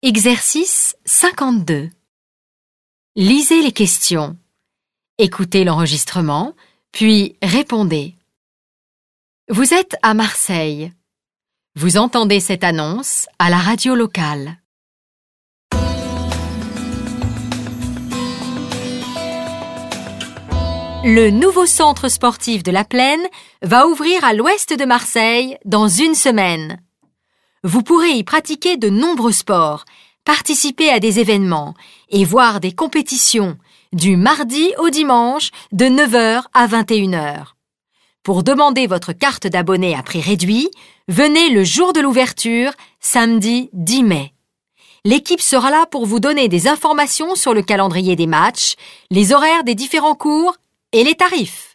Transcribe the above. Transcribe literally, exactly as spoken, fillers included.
Exercice cinquante-deux. Lisez les questions. Écoutez l'enregistrement, puis répondez. Vous êtes à Marseille. Vous entendez cette annonce à la radio locale. Le nouveau centre sportif de la Plaine va ouvrir à l'ouest de Marseille dans une semaine. Vous pourrez y pratiquer de nombreux sports, participer à des événements et voir des compétitions du mardi au dimanche de neuf heures à vingt et une heures. Pour demander votre carte d'abonné à prix réduit, venez le jour de l'ouverture, samedi dix mai. L'équipe sera là pour vous donner des informations sur le calendrier des matchs, les horaires des différents cours et les tarifs.